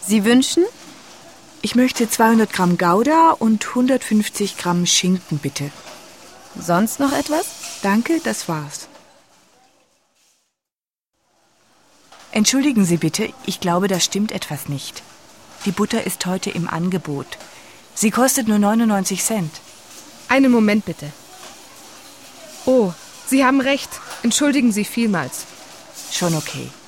Sie wünschen? Ich möchte 200 Gramm Gouda und 150 Gramm Schinken, bitte. Sonst noch etwas? Danke, das war's. Entschuldigen Sie bitte, ich glaube, da stimmt etwas nicht. Die Butter ist heute im Angebot. Sie kostet nur 99 Cent. Einen Moment bitte. Oh, Sie haben recht. Entschuldigen Sie vielmals. Schon okay.